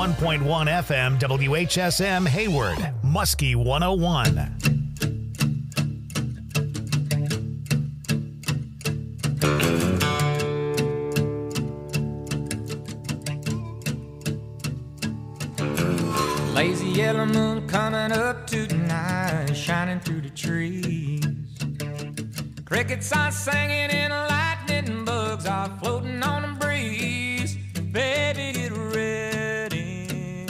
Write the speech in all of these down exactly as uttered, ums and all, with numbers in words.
one point one F M W H S M Hayward, Muskie one oh one. Lazy yellow moon coming up tonight, shining through the trees. Crickets are singing and lightning bugs are floating on the breeze. Baby, get ready.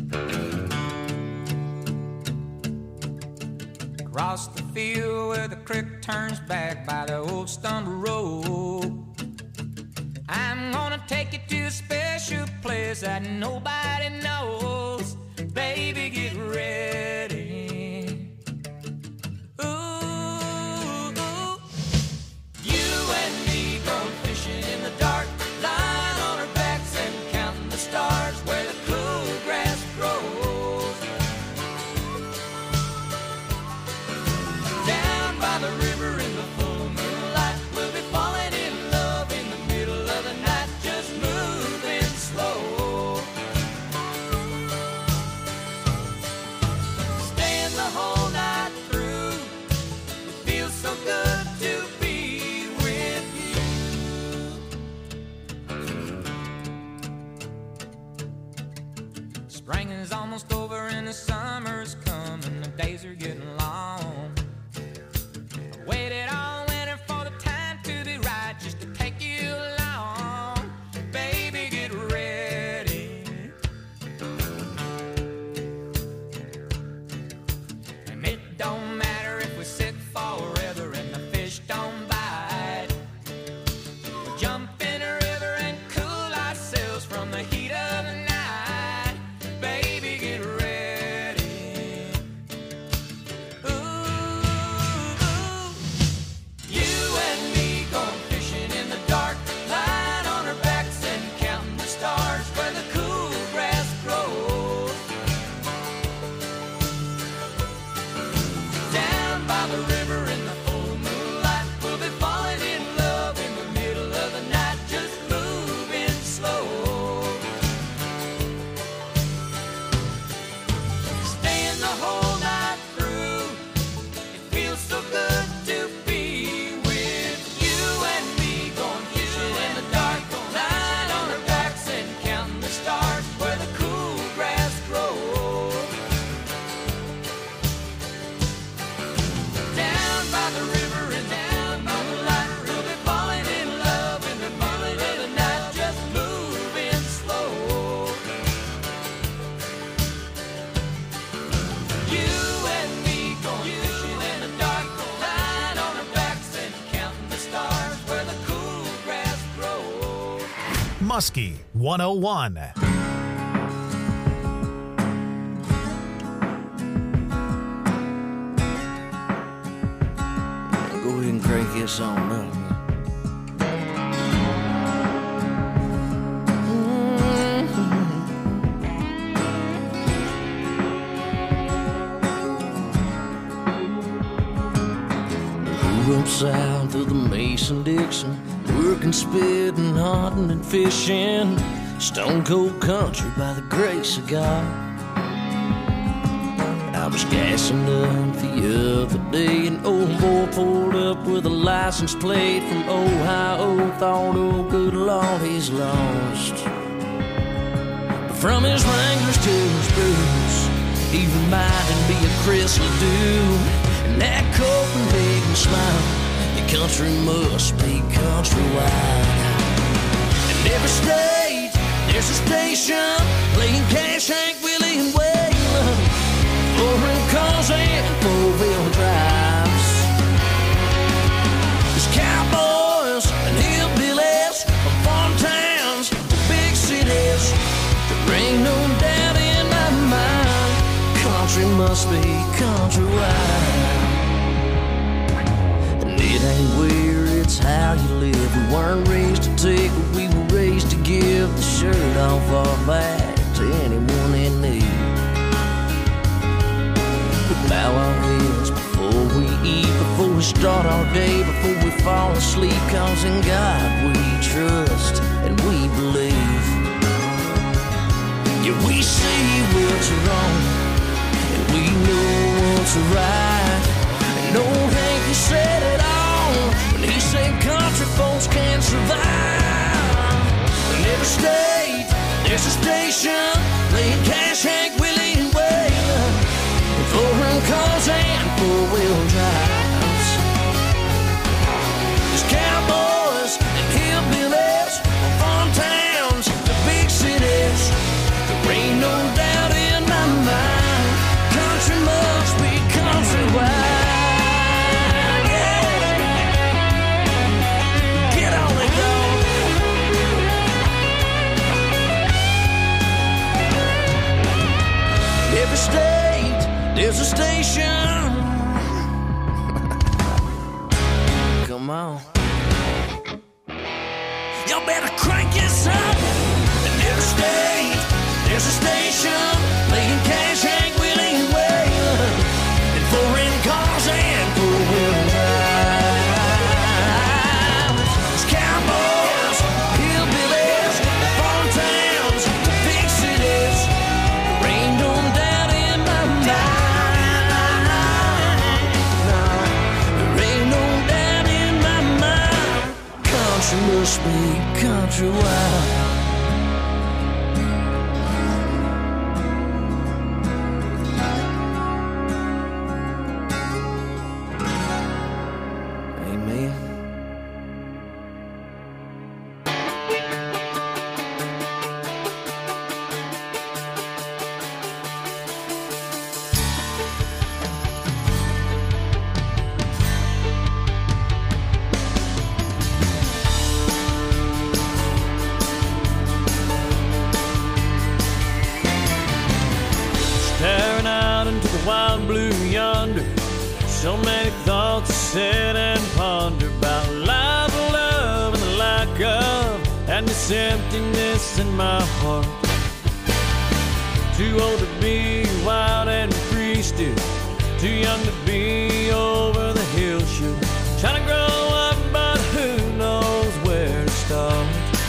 Across the field where the creek turns back by the old stone road, I'm gonna take you to a special place that nobody knows. Baby, get ready. Ooh, ooh. You and me going fishing in the dark, lying on our backs and counting the stars where the cool grass grows. Down by the river in the full moonlight, we'll be falling in love in the middle of the night, just moving slow. Whole night through, it feels so good to be with you. Spring is almost over and the summer's coming, the days are getting long. I waited all winter for the time to be right, just to take you along. Baby, get ready. Don't matter if we sit forever and the fish don't bite. We'll jump in a river and cool ourselves from the heat of the night. Baby, get ready. Ooh, ooh. You and me going fishing in the dark, lying on our backs and counting the stars where the cool grass grows. By the river in the full moonlight, we'll be falling in love in the middle of the night, just moving slow. Staying the whole night through, it feels so good to be with you and me going fishing in the dark, lying on our backs and counting the stars where the cool grass grows. By the river and down by the light, we'll be falling in love in the middle of the night, just moving slow. You and me going fishing in the dark, lying on our backs and counting the stars where the cool grass grows. Muskie one oh one. Crank this on up. Grew up south of the Mason-Dixon, working, spitting, hunting, and fishing. Stone cold country by the grace of God. I was gassing up the other day, an old boy pulled up with a license plate from Ohio. Thought, oh good Lord, he's lost. But from his Wranglers to his boots, he reminded me of Chris Ledoux. And that Copenhagen smile, the country must be countrywide. In every state, there's a station playing Cash, Hank Willie, and Waylon. Foreign cars and four-wheel drives. There's cowboys and hillbillies from farm towns to big cities. There ain't no doubt in my mind, country must be countrywide. And it ain't where, it's how you live. We weren't raised to take, but we were raised to give the shirt off our back to anyone in need. Bow our heads before we eat, before we start our day, before we fall asleep. Cause in God we trust and we believe. Yeah, we see what's wrong, and we know what's right. And old Hank, he said it all when he said country folks can't survive. In every state, there's a station playing Cash, Hank, Willie, and Waylon, and four-run cars and four-wheel drives. There's cowboys and hillbillies, farm towns, the big cities. There ain't no doubt in my mind, country must be countrywide. Yeah. Get on it, dog. Every state, there's a station. Come on. Y'all better crank this up. In every state, there's a station playing Cash, Hank, Willie, and Waylon, and foreign cars and four-wheel drives. There's cowboys, hillbillies, farm towns, the big cities. There ain't no doubt in my mind. No, there ain't no doubt in my mind. Country must be countrywide. Amen. Staring out into the wild blue yonder, so many thoughts to sit and ponder about life, love, and the lack of, and this emptiness in my heart. Too old to be wild and free still, too young to be over the hill shoot. Trying to grow up, but who knows where to start.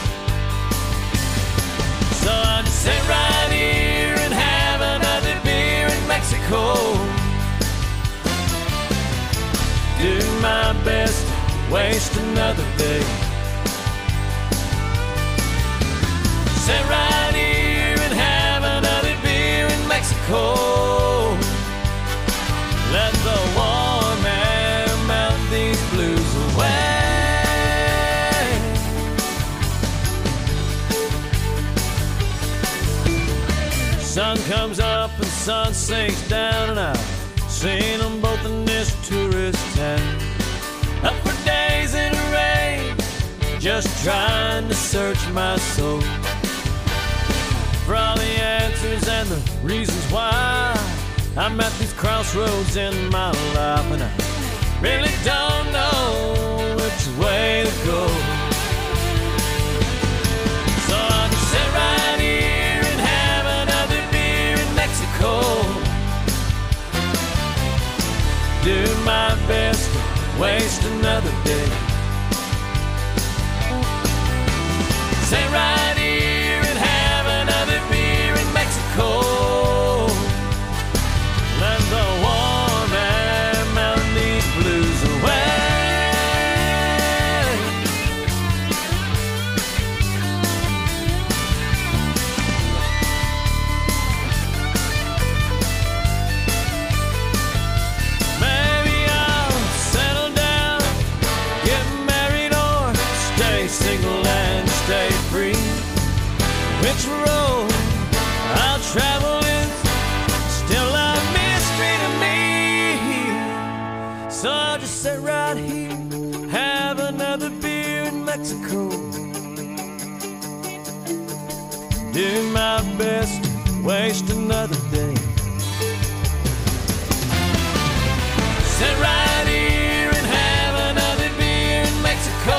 So I just sit right here and have another beer in Mexico. Do my best to waste another day. Sit right here and have another beer in Mexico. Let the warm air melt these blues away. Sun comes up and sun sinks down, and I've seen them both in this tourist town. Up for days in the rain, just trying to search my soul for all the answers and the reasons why I'm at these crossroads in my life, and I really don't know which way to go. So I can sit right here and have another beer in Mexico. Do my best to waste another day. Sit right here and have another beer in Mexico. Let the warm air melt these blues away. Maybe I'll settle down, get married, or stay single and stay free. Which road I'll travel is still a mystery to me. So I'll just sit right here, have another beer in Mexico. Do my best to waste another day. Sit right here and have another beer in Mexico.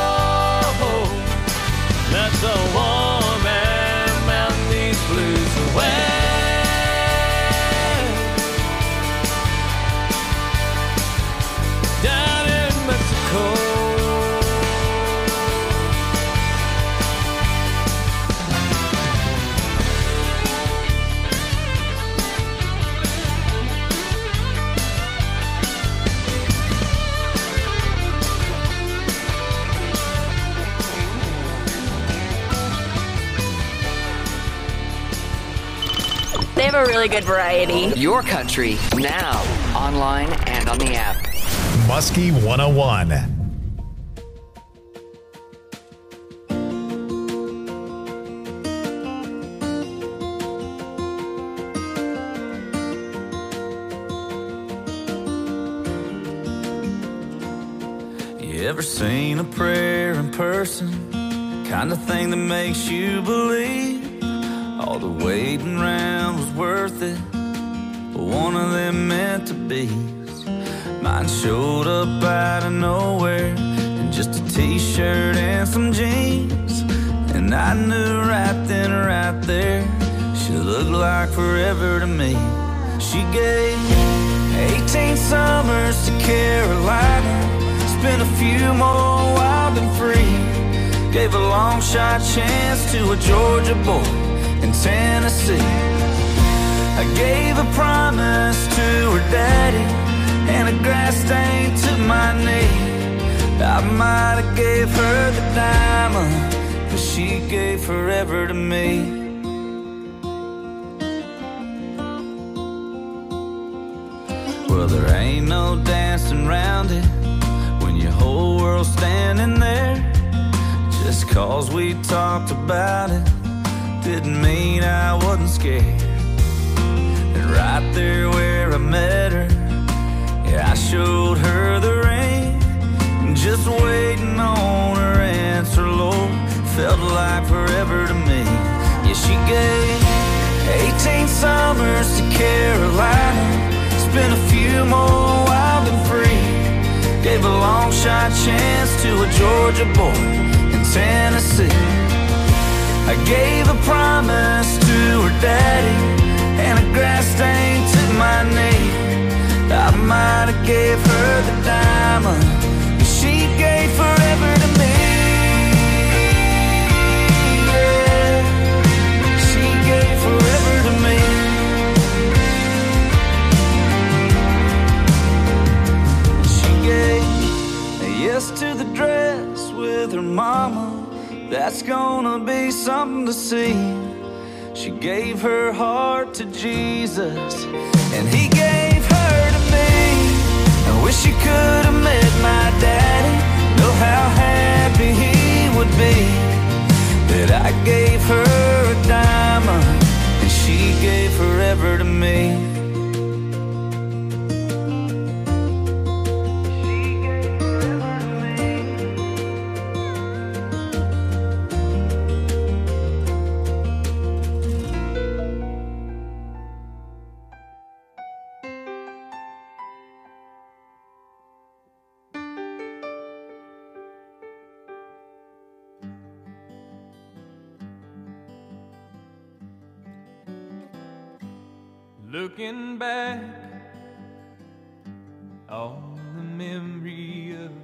Let the warm air melt these blues away. Down in Mexico. have a really good variety. Your country, now, online and on the app. Muskie one oh one. You ever seen a prayer in person? Kind of thing that makes you believe all the waiting around was worth it. But one of them meant to be. Mine showed up out of nowhere in just a t-shirt and some jeans. And I knew right then, right there, she looked like forever to me. She gave eighteen summers to Carolina, spent a few more wild and free. Gave a long shot chance to a Georgia boy in Tennessee. I gave a promise to her daddy and a grass stain to my knee. I might have gave her the diamond, but she gave forever to me. Well, there ain't no dancing around it when your whole world's standing there. Just cause we talked about it didn't mean I wasn't scared. And right there where I met her, yeah, I showed her the ring. And just waiting on her answer, Lord, felt like forever to me. Yeah, she gave eighteen summers to Carolina, spent a few more wild and free. Gave a long shot chance to a Georgia boy in Tennessee. I gave a promise to her daddy and a grass stain to my knee. I might have gave her the diamond, but she gave forever to me. Yeah, she gave forever to me. She gave a yes to the dress with her mama. That's gonna be something to see. She gave her heart to Jesus, and he gave her to me. I wish you could have met my daddy. Know how happy he would be that I gave her a diamond, and she gave forever to me. Looking back on the memory of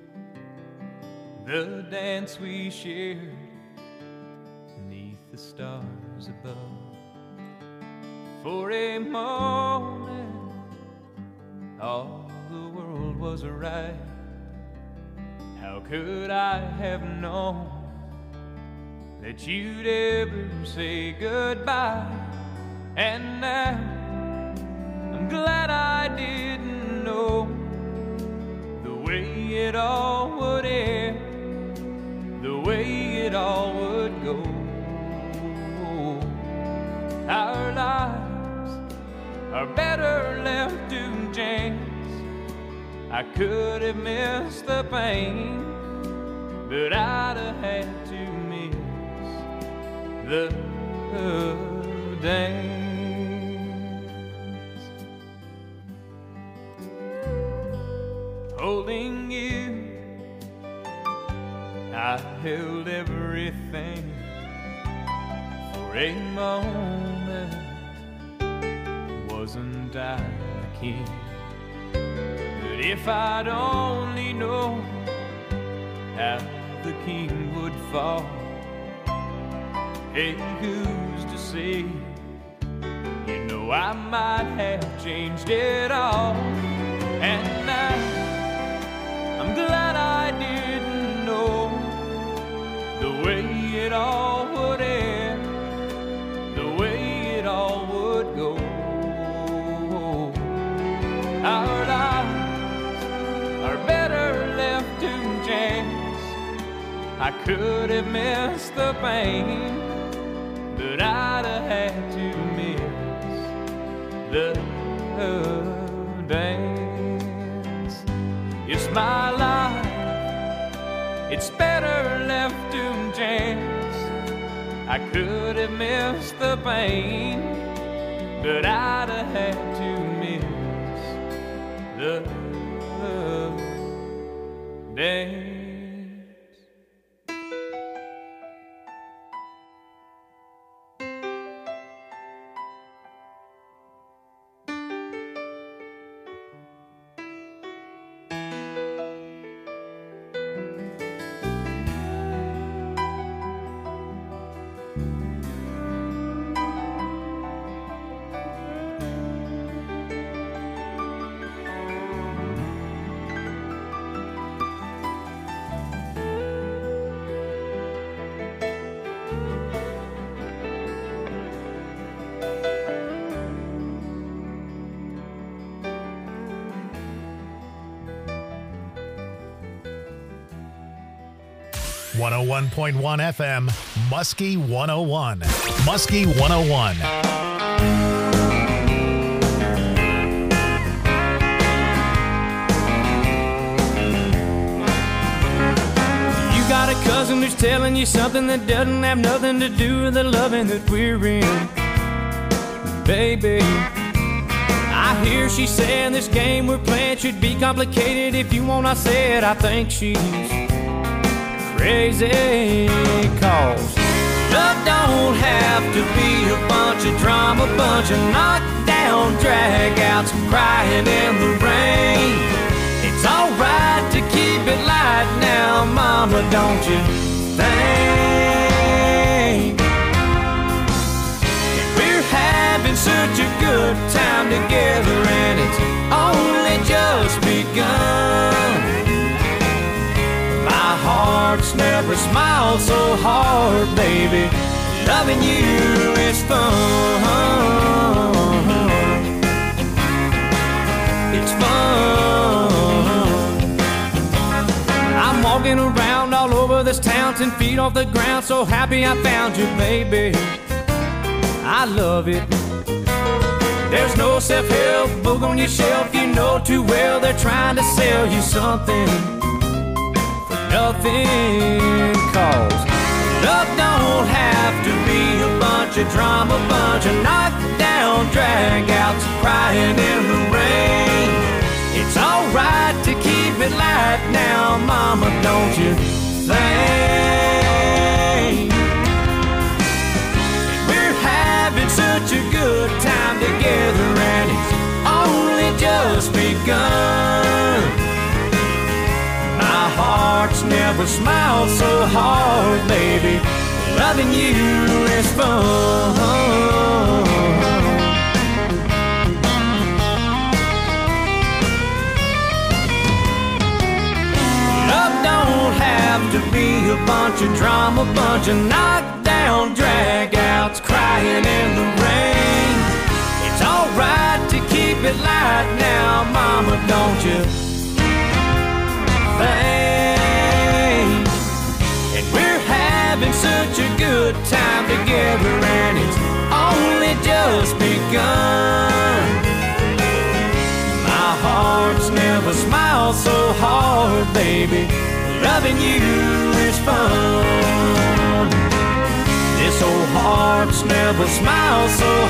the dance we shared beneath the stars above. For a moment, all the world was right. How could I have known that you'd ever say goodbye? And now I'm glad I didn't know the way it all would end, the way it all would go. Our lives are better left to chance. I could have missed the pain, but I'd have had to miss the dance. Holding you, I held everything for a moment. Wasn't I the king? But if I'd only known how the king would fall, hey, who's to say? You know I might have changed it all. And now I'm glad I didn't know the way it all would end, the way it all would go. Our lives are better left to chance. I could have missed the pain, but I'd have had to miss the dance. It's my life, it's better left to chance. I could have missed the pain, but I'd have had to miss the dance. one oh one point one F M, Muskie one oh one. Muskie one oh one. You got a cousin who's telling you something that doesn't have nothing to do with the loving that we're in. Baby, I hear she saying this game we're playing should be complicated. If you want, I said I think she's crazy, cause love don't have to be a bunch of drama, bunch of knockdown dragouts, crying in the rain. It's alright to keep it light now, mama, don't you think? And we're having such a good time together, and it's only just begun. My heart's never smiled so hard, baby. Loving you is fun. It's fun. I'm walking around all over this town, ten feet off the ground, so happy I found you, baby. I love it. There's no self-help book on your shelf, you know too well they're trying to sell you something. Nothing, cause love don't have to be a bunch of drama, bunch of knockdown dragouts, crying in the rain. It's alright to keep it light now, mama, don't you think? And we're having such a good time together, and it's only just begun. My heart's never smiled so hard, baby. Loving you is fun. Love don't have to be a bunch of drama, bunch of knockdown dragouts, crying in the rain. It's alright to keep it light now, mama, don't you think? And we're having such a good time together, and it's only just begun. My heart's never smiled so hard, baby. Loving you is fun. This old heart's never smiled so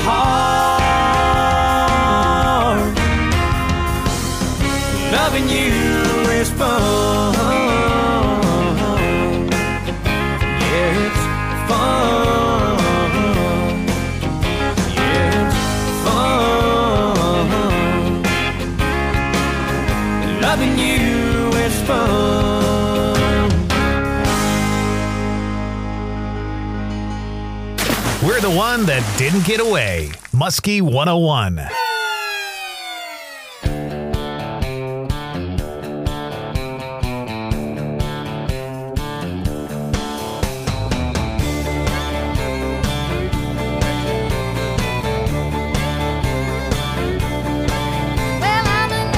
hard. Loving you is fun. Yeah, it's fun. Yeah, it's fun. Loving you is fun. We're the one that didn't get away. Muskie one oh one. Well, I'm an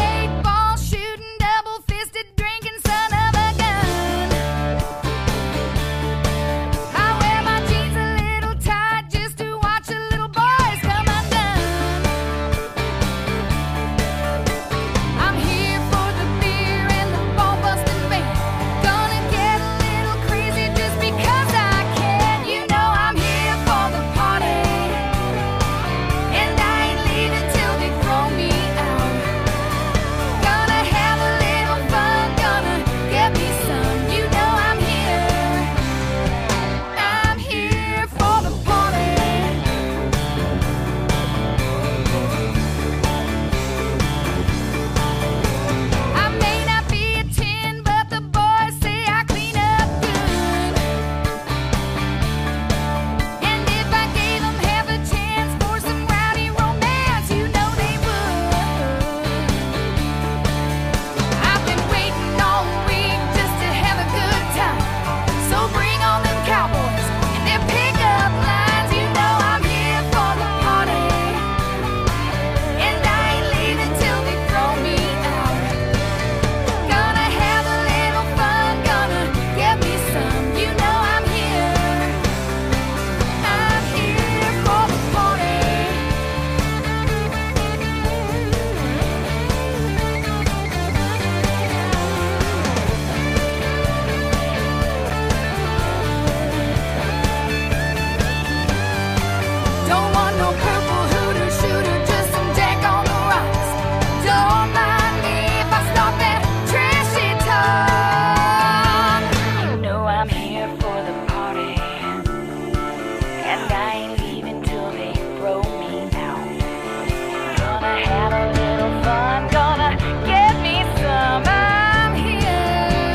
Gonna have a little fun, gonna get me some. I'm here.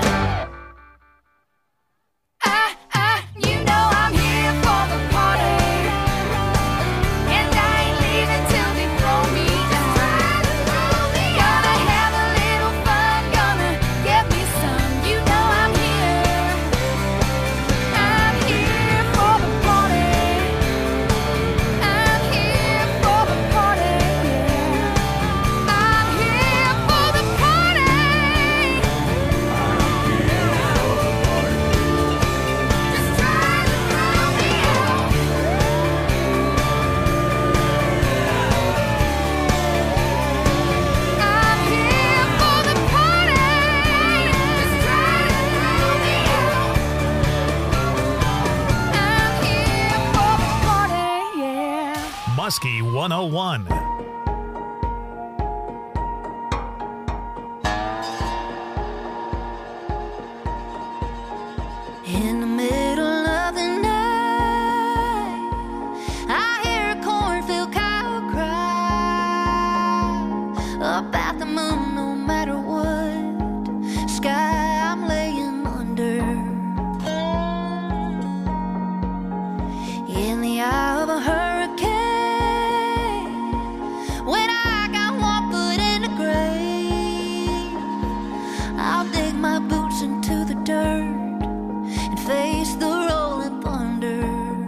I, I, you know I'm here for the party, and I ain't leaving till they throw me down. Gonna have a little fun, gonna get me some. You know I'm here. I'm here for the party. I'm here for the party. I'm here for the party. Just try to throw me out. I'm here for the party. Just try to throw me out. I'm here for the party, yeah. Muskie one oh one. In the middle of the night, I hear a cornfield cow cry about the moon, no matter what sky I'm laying under. In the eye of a hurricane, when I got one foot in the grave, I'll dig my boots into the dirt and face the rolling thunder.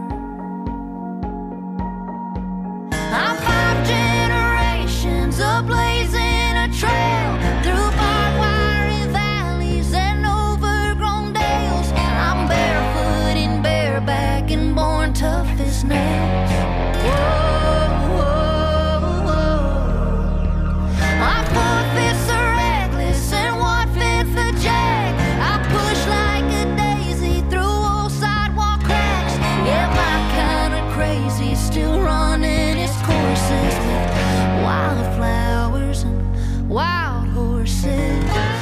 I'm five generations of blazing a trail through barbed wire valleys and overgrown dales. I'm barefoot and bareback and born tough as nails. Whoa, whoa, whoa. I'm four-fifths a reckless and one-fifth a jack. I push like a daisy through old sidewalk cracks. Yeah, my kind of crazy, still running its courses with wildflowers and wild horses.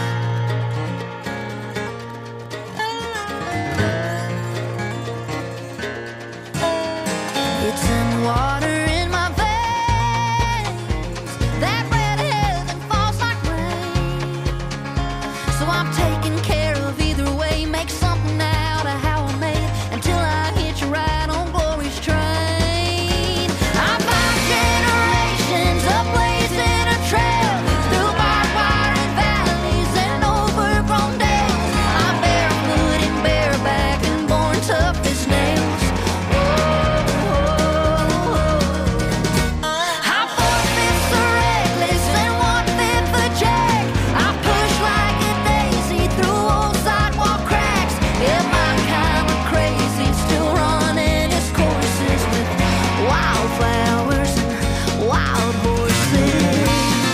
It's in the water in my veins that red heaven falls like rain. So I'm taking care of either way, make something out of how I made until I hitch a ride on glory's train. I'm five generations of blazing a trail through barbed wire and valleys and overgrown dales. I'm barefoot and bareback and born tough as nails. I'm four-fifths a reckless and one-fifth a jack. I push like a daisy through old sidewalk cracks. Yeah, my kind of crazy, still running its courses with wildflowers and wild horses.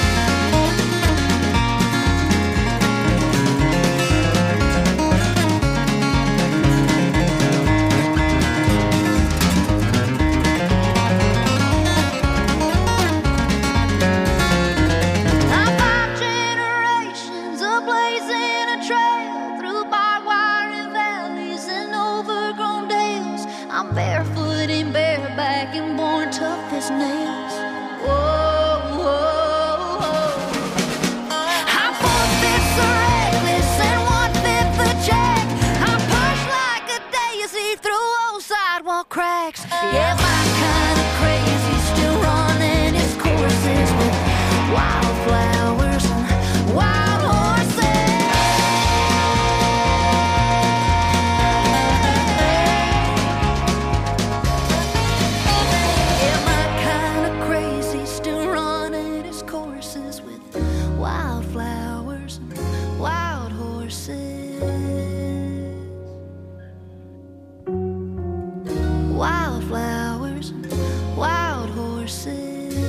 I'm five generations of blazing a trail through barbed wire and valleys and overgrown dales. I'm barefoot and bareback and born tough as nails. Whoa, whoa, whoa. I'm four-fifths a reckless and one-fifth a jack. I push like a daisy through old sidewalk cracks. Yeah, my kind of crazy, still running its courses with wildflowers and wild horses. Yeah, my kind of crazy, still running its courses with wildflowers and wild horses. Wildflowers and wild horses.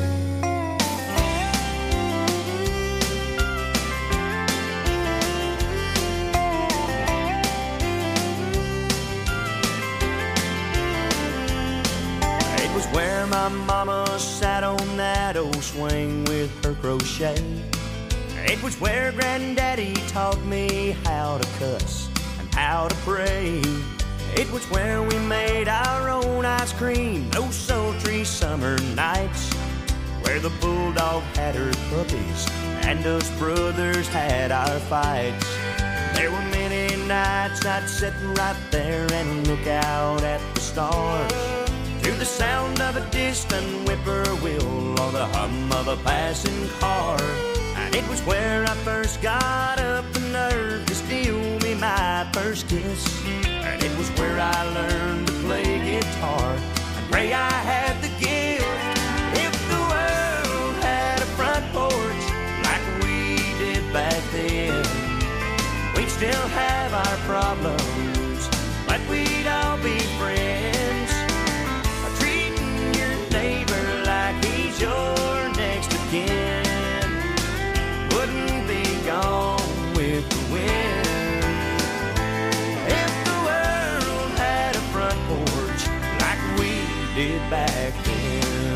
It was where my mama sat on that old swing with her crochet. It was where Granddaddy taught me how to cuss and how to pray. It was where we made our own ice cream those sultry summer nights, where the bulldog had her puppies and us brothers had our fights. There were many nights I'd sit right there and look out at the stars, to the sound of a distant whippoorwill or the hum of a passing car. And it was where I first got up the nerve to steal me my first kiss. And it was where I learned to play guitar and pray I had the gift. If the world had a front porch like we did back then, we'd still have our problems, but we'd all be friends. Treating your neighbor like he's your next of kin wouldn't be gone with the wind. If the world had a front porch like we did back then.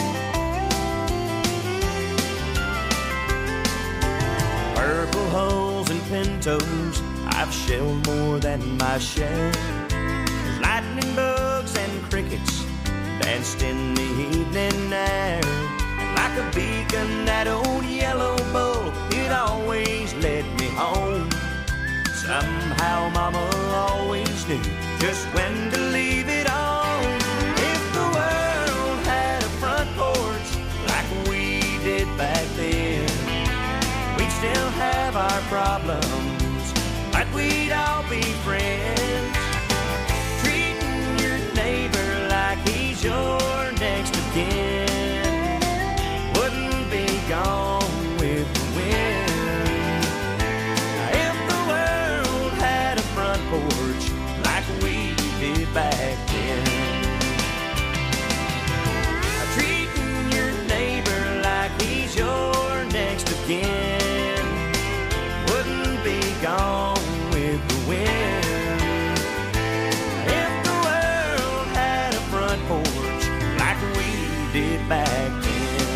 Purple hulls and pintos, I've shelled more than my share. There's lightning bugs and crickets danced in the evening air. And like a beacon, that old yellow bull, it always led me home. Somehow Mama always knew just when to leave it on. If the world had a front porch like we did back then, we'd still have our problems, but we'd all be friends. Treating your neighbor like he's your next of kin wouldn't be gone with the wind. If the world had a front porch like we did back then, treating your neighbor like he's your next of kin wouldn't be gone with the wind. If the world had a front porch like we did back then.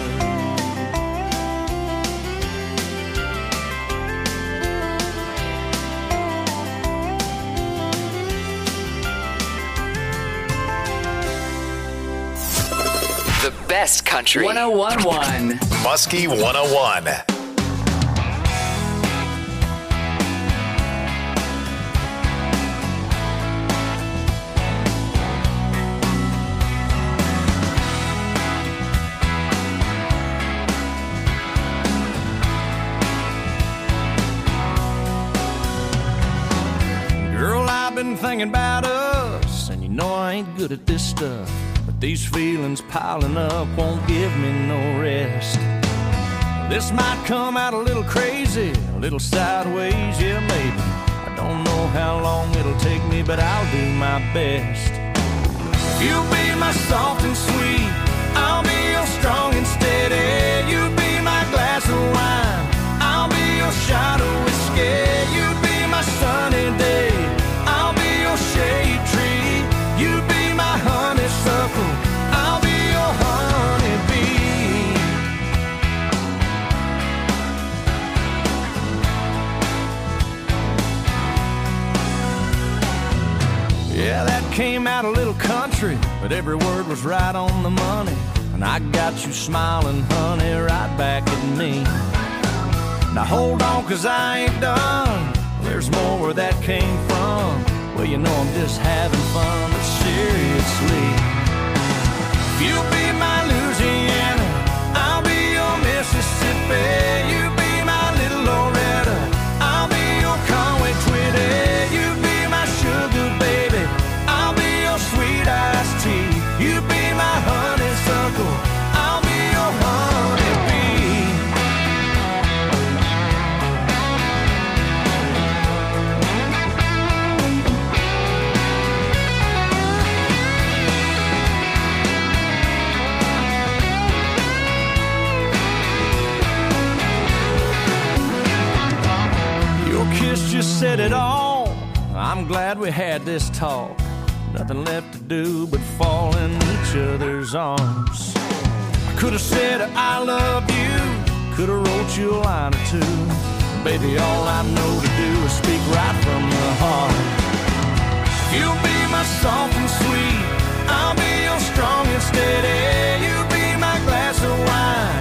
The best country. one oh one point one. Muskie one oh one. Girl, I've been thinking about us, and you know I ain't good at this stuff, but these feelings piling up won't give me no rest. This might come out a little crazy, a little sideways, yeah maybe. I don't know how long it'll take me, but I'll do my best. You'll be my soft and sweet, I'll be your strong and steady. You be my glass of wine, I'll be your shot of whiskey. You be my sunny day, I'll be your shade tree. You be my honeysuckle, I'll be your honeybee. Yeah, that came out a little country, but every word was right on the money. And I got you smiling, honey, right back at me. Now hold on, cause I ain't done. There's more where that came from. Well, you know I'm just having fun, but seriously. You'll be my Louisiana, I'll be your Mississippi. You be my little Loretta, I'll be your Conway Twitty. You be my sugar baby, I'll be your sweet iced tea. You be my honeysuckle, I'll be your honeybee. Kiss just said it all. I'm glad we had this talk. Nothing left to do but fall in each other's arms. I could have said I love you, could have wrote you a line or two. Baby, all I know to do is speak right from the heart. You'll be my soft and sweet, I'll be your strong and steady. You be my glass of wine,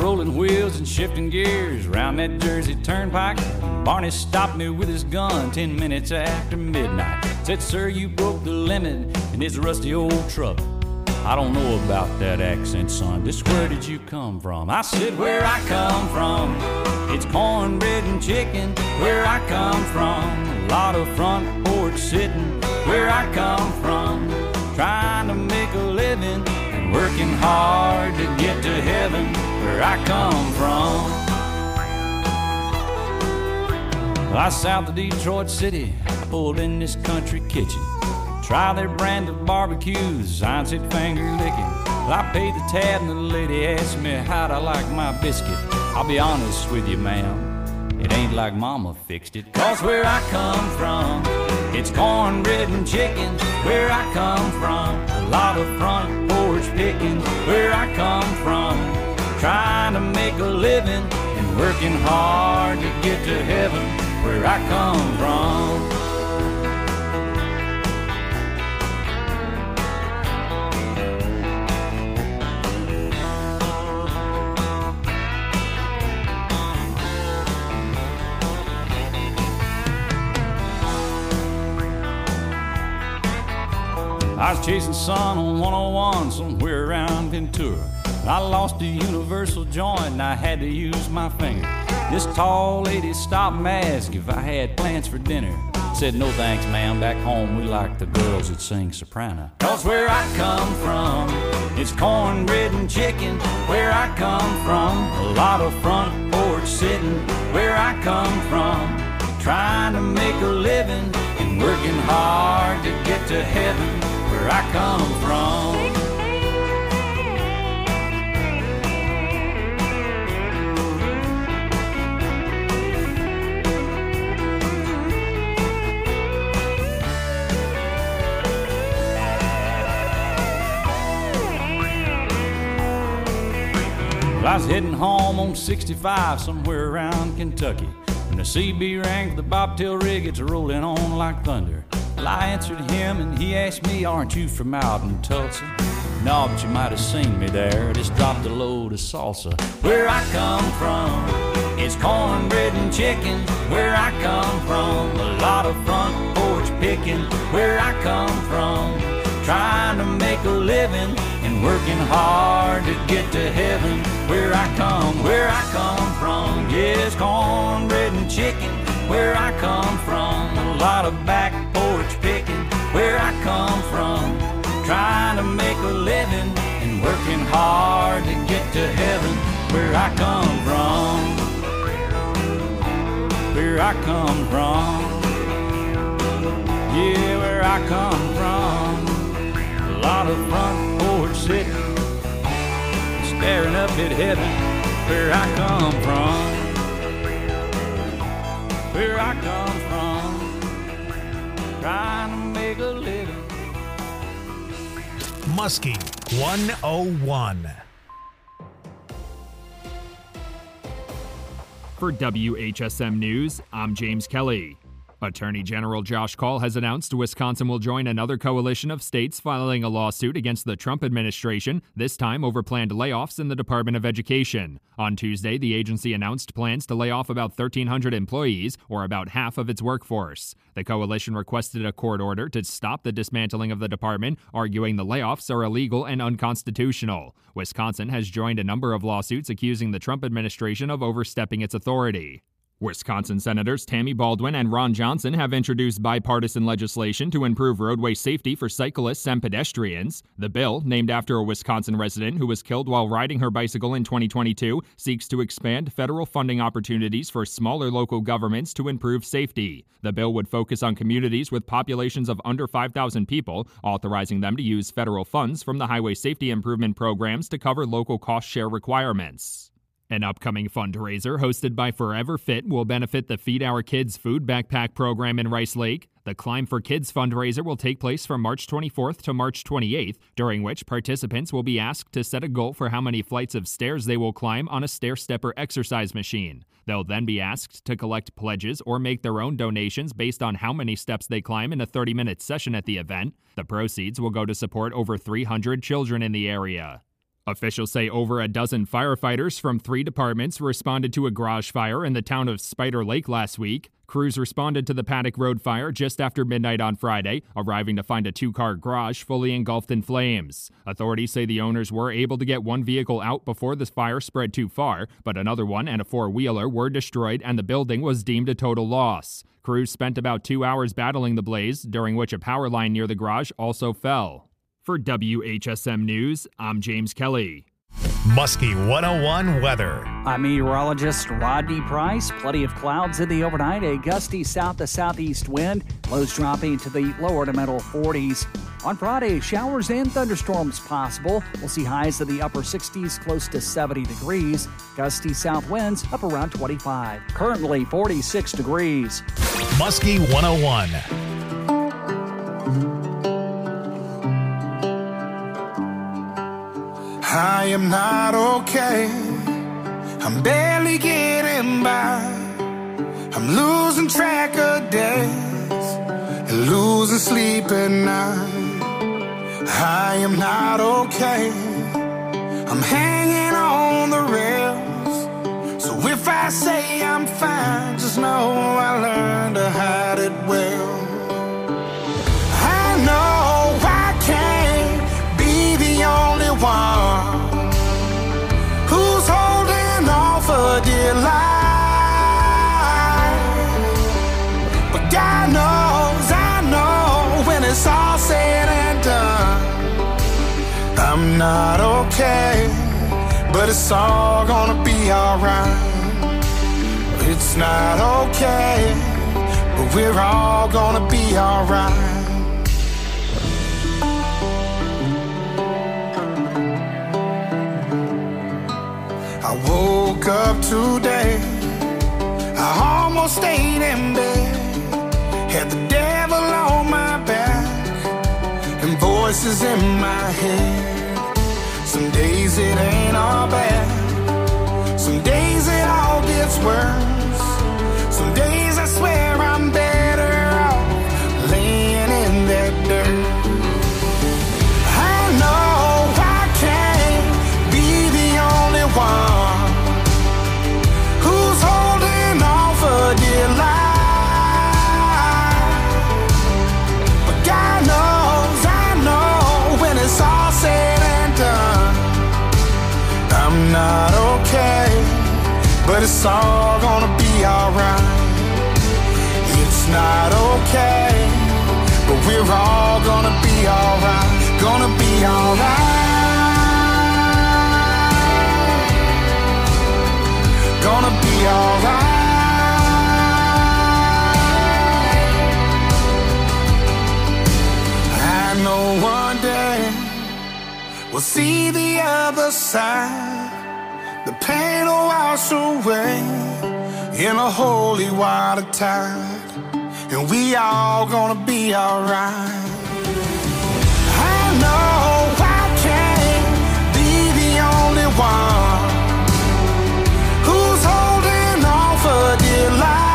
rolling wheels and shifting gears round that Jersey turnpike. Barney stopped me with his gun ten minutes after midnight. Said, sir, you broke the limit in his rusty old truck. I don't know about that accent, son. Just where did you come from? I said, where I come from, it's cornbread and chicken. Where I come from, a lot of front porch sitting. Where I come from, trying to make a living and working hard to get to heaven. Where I come from. Well, I south of Detroit City, pulled in this country kitchen. Try their brand of barbecues, I said finger licking. Well, I paid the tab and the lady asked me how'd I like my biscuit. I'll be honest with you, ma'am, it ain't like mama fixed it. Cause where I come from, it's cornbread and chicken. Where I come from, a lot of front porch picking. Where I come from, trying to make a living and working hard to get to heaven. Where I come from. I was chasing sun on one oh one somewhere around Ventura. I lost a universal joint and I had to use my finger. This tall lady stopped and asked if I had plans for dinner. Said, no thanks, ma'am, back home we like the girls that sing soprano. Cause where I come from, it's cornbread and chicken. Where I come from, a lot of front porch sitting. Where I come from, trying to make a living and working hard to get to heaven. Where I come from. Well, I was heading home on sixty-five somewhere around Kentucky when the C B rang for the bobtail rig. It's rolling on like thunder. Well, I answered him and he asked me, aren't you from out in Tulsa? No, but you might have seen me there. Just dropped a load of salsa. Where I come from, it's cornbread and chicken. Where I come from, a lot of front porch picking. Where I come from, trying to make a living and working hard to get to heaven. Where I come, where I come from, yes, cornbread and chicken. Where I come from, a lot of back porch picking. Where I come from, trying to make a living and working hard to get to heaven. Where I come from, where I come from, yeah, where I come from, a lot of front porch sitting, staring up at heaven. Where I come from, where I come from, trying to make a living. Muskie one oh one. For W H S M News, I'm James Kelly. Attorney General Josh Kaul has announced Wisconsin will join another coalition of states filing a lawsuit against the Trump administration, this time over planned layoffs in the Department of Education. On Tuesday, the agency announced plans to lay off about thirteen hundred employees, or about half of its workforce. The coalition requested a court order to stop the dismantling of the department, arguing the layoffs are illegal and unconstitutional. Wisconsin has joined a number of lawsuits accusing the Trump administration of overstepping its authority. Wisconsin Senators Tammy Baldwin and Ron Johnson have introduced bipartisan legislation to improve roadway safety for cyclists and pedestrians. The bill, named after a Wisconsin resident who was killed while riding her bicycle in twenty twenty-two, seeks to expand federal funding opportunities for smaller local governments to improve safety. The bill would focus on communities with populations of under five thousand people, authorizing them to use federal funds from the highway safety improvement programs to cover local cost share requirements. An upcoming fundraiser hosted by Forever Fit will benefit the Feed Our Kids food backpack program in Rice Lake. The Climb for Kids fundraiser will take place from March twenty-fourth to March twenty-eighth, during which participants will be asked to set a goal for how many flights of stairs they will climb on a stair-stepper exercise machine. They'll then be asked to collect pledges or make their own donations based on how many steps they climb in a thirty-minute session at the event. The proceeds will go to support over three hundred children in the area. Officials say over a dozen firefighters from three departments responded to a garage fire in the town of Spider Lake last week. Crews responded to the Paddock Road fire just after midnight on Friday, arriving to find a two-car garage fully engulfed in flames. Authorities say the owners were able to get one vehicle out before the fire spread too far, but another one and a four-wheeler were destroyed and the building was deemed a total loss. Crews spent about two hours battling the blaze, during which a power line near the garage also fell. For W H S M News, I'm James Kelly. Muskie one oh one weather. I'm meteorologist Rodney Price. Plenty of clouds in the overnight. A gusty south to southeast wind. Lows dropping to the lower to middle forties. On Friday, showers and thunderstorms possible. We'll see highs in the upper sixties, close to seventy degrees. Gusty south winds up around twenty-five. Currently forty-six degrees. Muskie one oh one. I am not okay. I'm barely getting by. I'm losing track of days and losing sleep at night. I am not okay. I'm hanging on the rails. So if I say I'm fine, just know I learned to hide it well. I know I can't be the only one who's holding on for dear life. But God knows, I know, when it's all said and done, I'm not okay, but it's all gonna be alright. It's not okay, but we're all gonna be alright. I woke up today, I almost stayed in bed, had the devil on my back and voices in my head. Some days it ain't all bad, some days it all gets worse. Some days I swear I'm better off laying in that dirt. I know I can't be the only one who's holding on for dear life. But God knows, I know, when it's all said and done, I'm not okay, but it's all gonna be alright. It's not okay, but we're all gonna be alright. Gonna be alright. Gonna be alright. I know one day we'll see the other side. The pain will wash away in a holy water tide, and we all gonna be alright. I know I can't be the only one who's holding on for dear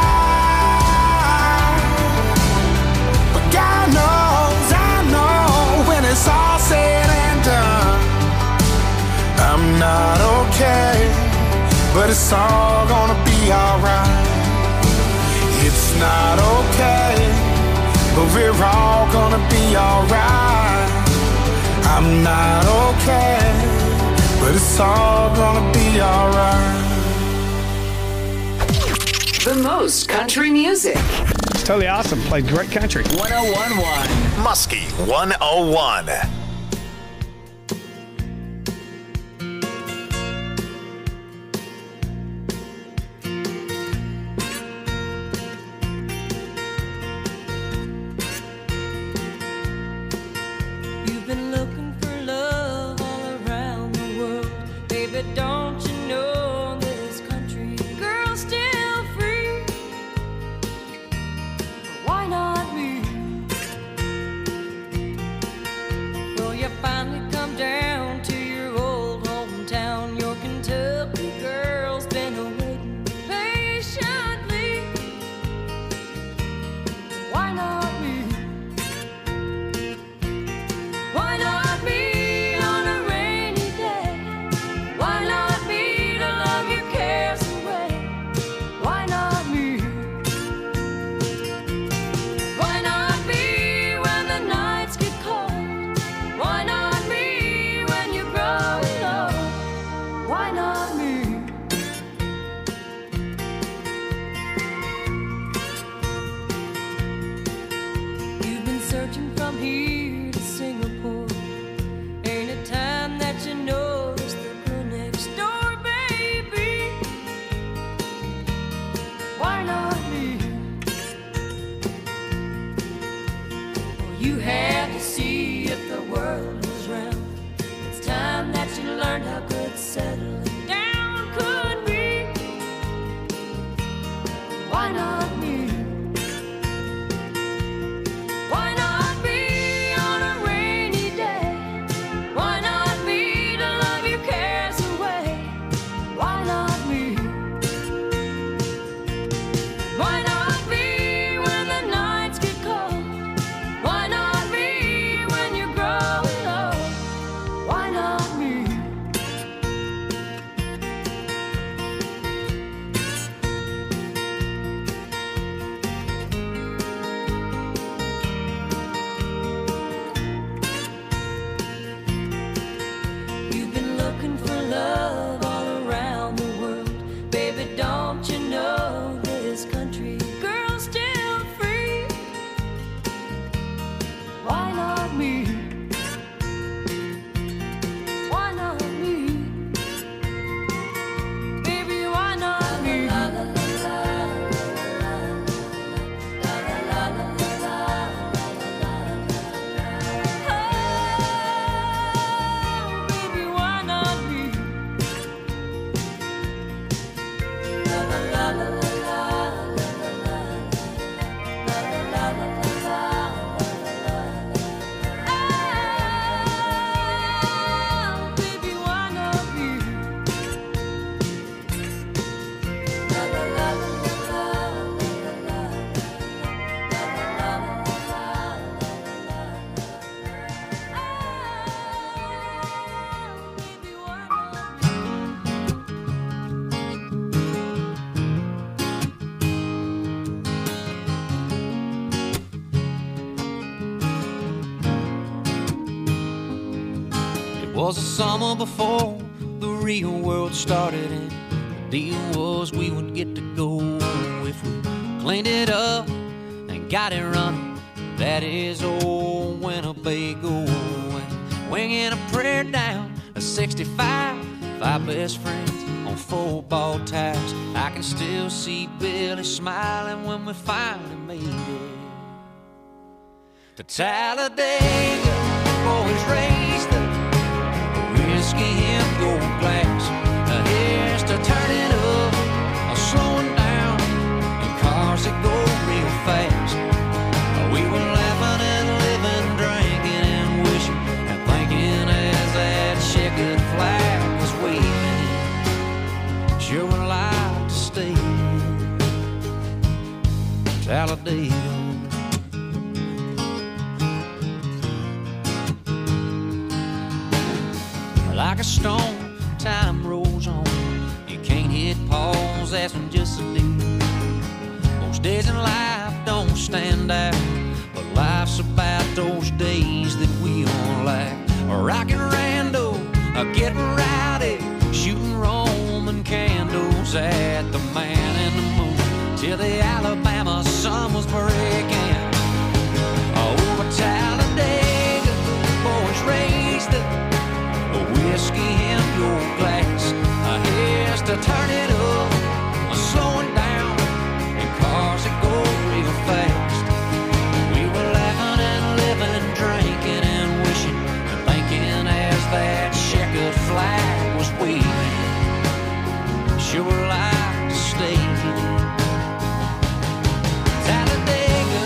life. But God knows, I know, when it's all said and done, I'm not okay, but it's all gonna be alright. It's not okay, but we're all gonna be alright. I'm not okay, but it's all gonna be alright. The most country music. It's totally awesome. Played great country. one oh one point one. Muskie one oh one. You've been looking for love all around the world. Baby, don't you know this country girl's still free? Why not me? here to Singapore. Ain't it time that you notice the girl next door, baby? Why not me? Well, you had to see if the world was round. It's time that you learned how good settling down could be. Why not me? Why not be on a rainy day? Why not me to love your cares away? Why not me? Why not be when the nights get cold? Why not be when you're growing old? Why not me? You've been looking for love all around the world. Baby, don't you know this country girl's still free? Why not me? Why not me? Baby, why not me? Oh, baby, why not me? Oh, baby, why not me? It was the summer before the real world started, and the deal was we would get to go if we cleaned it up and got it running. That is old Winnebago, and winging a prayer down a sixty-five, five best friends on four-ball tires. I can still see Billy smiling when we finally made it to Talladega. Boys raised the whiskey in your glass. Now here's to turning up, or slowing down, in cars that go real fast. We were laughing and living, drinking and wishing and thinking as that checkered flag was waving. Sure would like to stay in Talladega. Like a stone, time rolls on. You can't hit pause, that's when just a deal. Most days in life don't stand out, but life's about those days that we all like. Rockin' rando, getting rowdy, shooting Roman candles at the Man in the Moon, till the Alabama sun was breaking. Over Talladega, boys raised the whiskey in your glass. Here's to turn it up, slowing down, in cars that go real fast. We were laughing and living, drinking and wishing and thinking as that checkered flag was waving. Sure like to stay Talladega.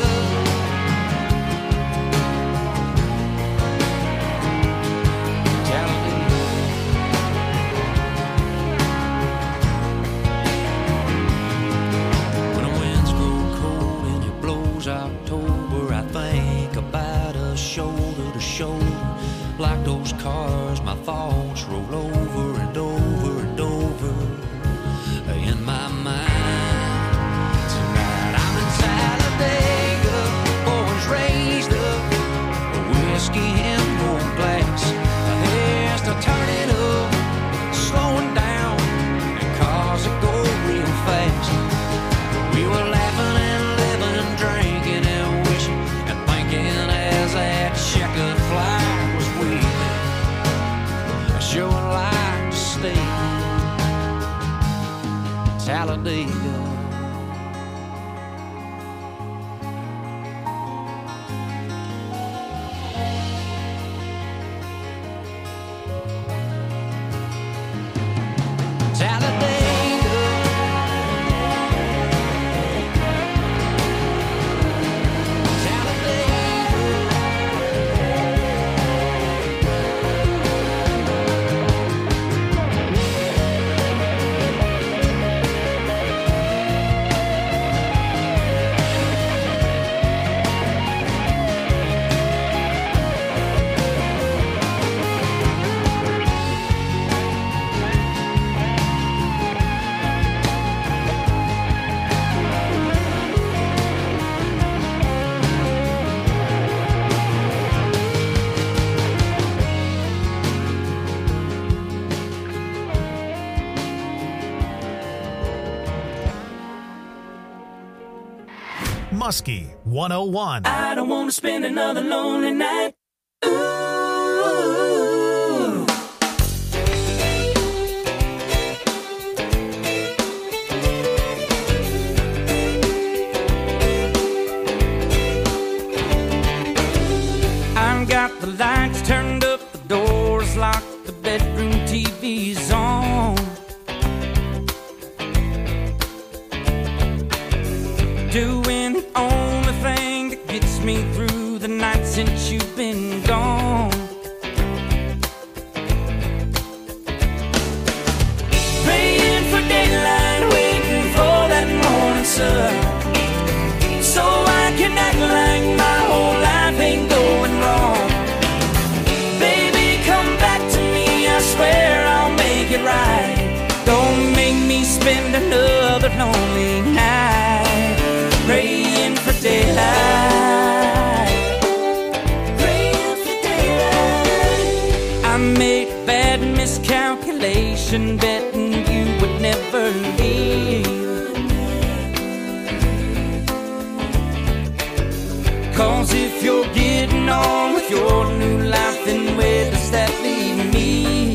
October, I think about us shoulder to shoulder. Like those cars, my thoughts roll over and over and over in my mind. Tonight I'm in Talladega, boys raised up, whiskey in your glass. Here's to turn it up, slowing down, and cars that go real fast. We were laughing and living, drinking and wishing and thinking as that Talladega. Muskie one oh one. I don't want to spend another lonely night. Ooh. I've got the lights turned up, the doors locked, the bedroom T V's on. Doing the only thing that gets me through the night since you've been gone. Praying for daylight, waiting for that morning sun, so I can act like my whole life ain't going wrong. Baby, come back to me, I swear I'll make it right. Don't make me spend another lonely night praying for daylight, praying for daylight. I made a bad miscalculation, betting you would never leave. 'Cause if you're getting on with your new life, then where does that leave me?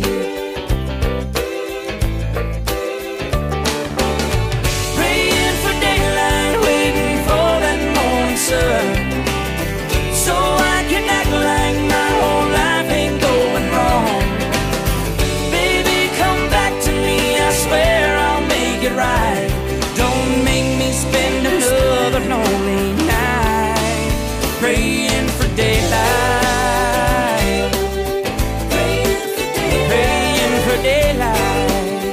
So I can act like my whole life ain't going wrong. Baby, come back to me, I swear I'll make it right. Don't make me spend another lonely night praying for daylight, praying for daylight, praying for daylight,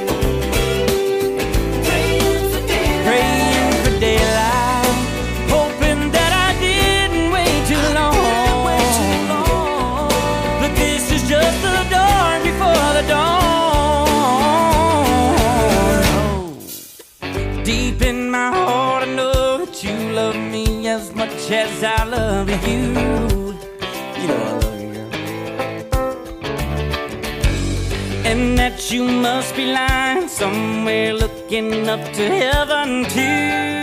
praying for daylight, praying for daylight. Just the dawn before the dawn. Deep in my heart I know that you love me as much as I love you. You know I love you, girl. And that you must be lying somewhere looking up to heaven too.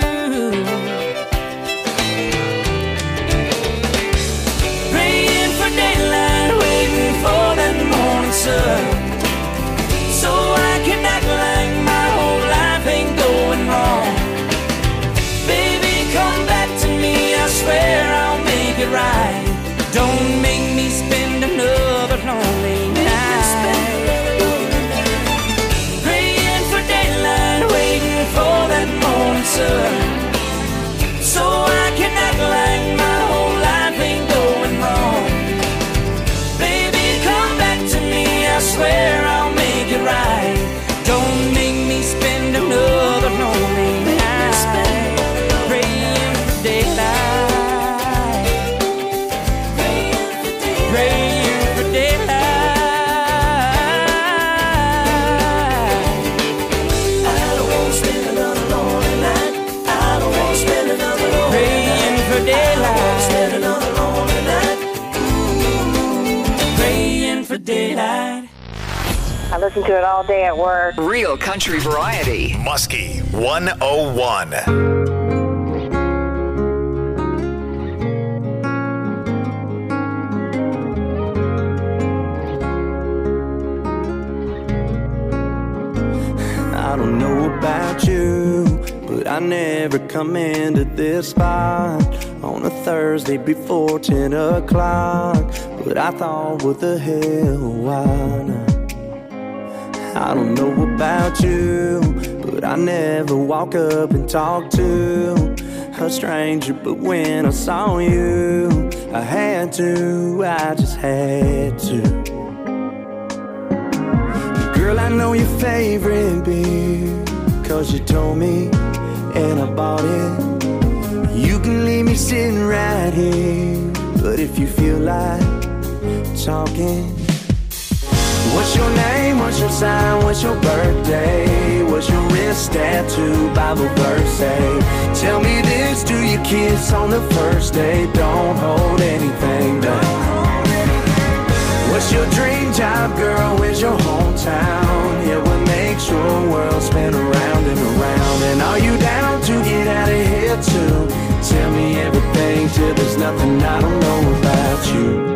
Praying for daylight, waiting for that morning sun, so I can act like my whole life ain't going wrong. Baby, come back to me, I swear I'll make it right. Don't make me spend another lonely night praying for daylight, waiting for that morning sun, so I can act like my whole life ain't going wrong. I swear I'll make it right. Don't make me spend another lonely night praying for daylight, praying for daylight. I don't want to spend another lonely night. I don't want to spend another lonely night praying for daylight. I don't want to spend another lonely night. Ooh, praying for daylight. I listen to it all day at work. Real country variety. Muskie one oh one. I don't know about you, I never come into this spot on a Thursday before ten o'clock. But I thought, what the hell, why not? I don't know about you, but I never walk up and talk to a stranger. But when I saw you, I had to, I just had to. Girl, I know your favorite beer, cause you told me and I bought it. You can leave me sitting right here, but if you feel like talking, what's your name, what's your sign, what's your birthday, what's your wrist tattoo, Bible verse say? Tell me this, do you kiss on the first date? Don't hold anything back. What's your dream job, girl, where's your hometown? Yeah, what makes your world spin around and around? And are you down to get out of here too? Tell me everything till there's nothing I don't know about you.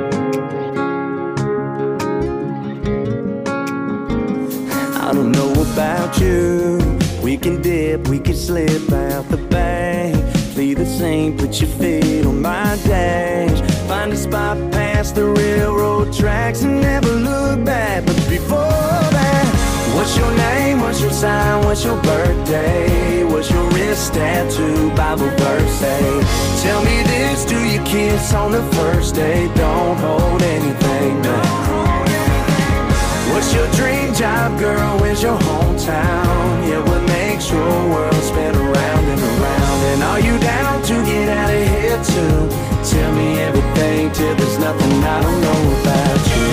I don't know about you. We can dip, we can slip out the bank, plead the same, put your feet on my dash, find a spot past the railroad tracks and never look back. But before that, what's your name, what's your sign, what's your birthday, what's your wrist tattoo, Bible verse say? Tell me this, do you kiss on the first date? Don't hold anything back. What's your dream job, girl, where's your hometown? Yeah, what makes your world spin around and around? And are you down to get out of here too? Tell me everything till there's nothing I don't know about you.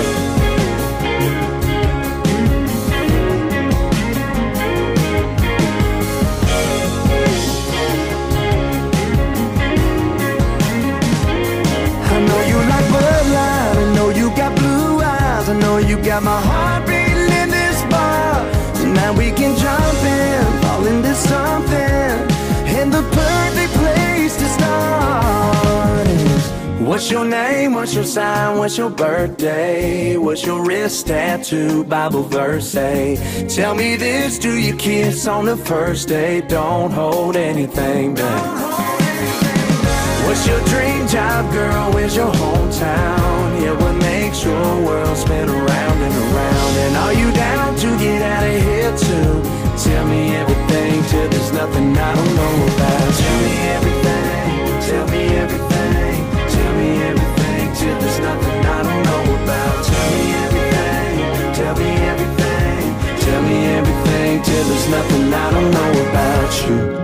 I know you like Bud Light, I know you got blue eyes, I know you got my heart beating in this bar. So now we can jump in, fall into something, and the perfect place to start is, what's your name, what's your sign, what's your birthday, what's your wrist tattoo, Bible verse say? Tell me this, do you kiss on the first date? Don't hold anything back. What's your dream job, girl, where's your hometown? Yeah, what makes your world spin around and around? And are you down to get out of here too? Tell me everything till there's nothing I don't know about. Tell me everything, tell me everything, tell me everything till there's nothing I don't know about. Tell me everything, tell me everything, tell me everything till there's nothing I don't know about you.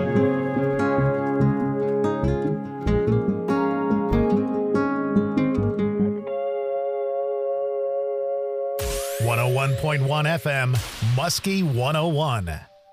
one oh one point one F M, Muskie one oh one.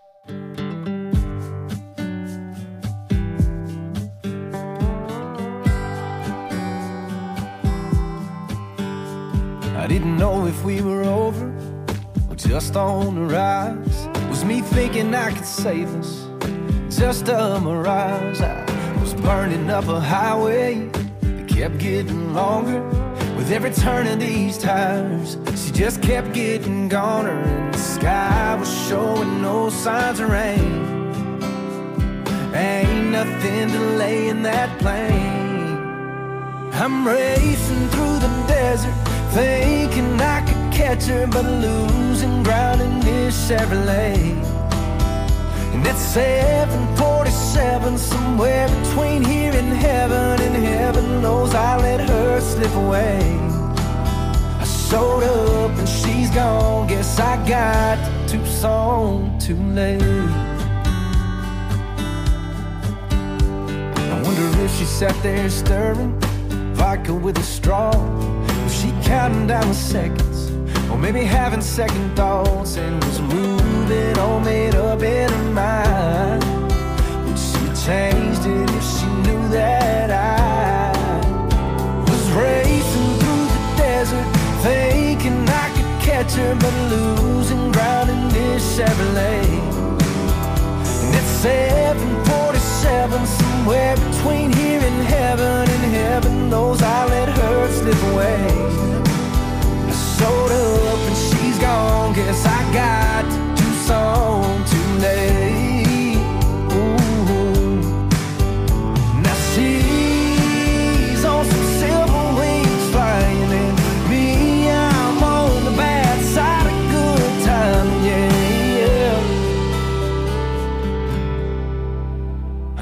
I didn't know if we were over or just on the rise. Was me thinking I could save us, just a mirage. I was burning up a highway that kept getting longer with every turn of these tires. She just kept getting goner, and the sky was showing no signs of rain. Ain't nothing delaying that plane. I'm racing through the desert, thinking I could catch her, but losing ground in this Chevrolet. And it's seven forty-seven, somewhere between here and heaven, and heaven knows I let her slip away. I showed up and she's gone, guess I got to Tucson too late. I wonder if she sat there stirring vodka with a straw. Was she counting down the seconds, or maybe having second thoughts, and was moving all made up in her mind? Would she have changed it if she knew that I was racing through the desert, thinking I could catch her, but losing ground in this Chevrolet? And it's seven forty-seven, somewhere between here and heaven, and heaven knows I let her slip away. I showed up and she's gone, guess I got to Tucson too late. Ooh.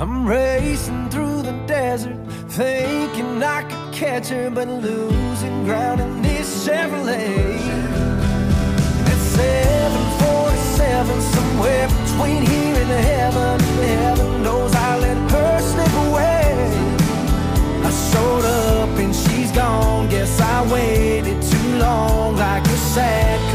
I'm racing through the desert, thinking I could catch her, but losing ground in this Chevrolet.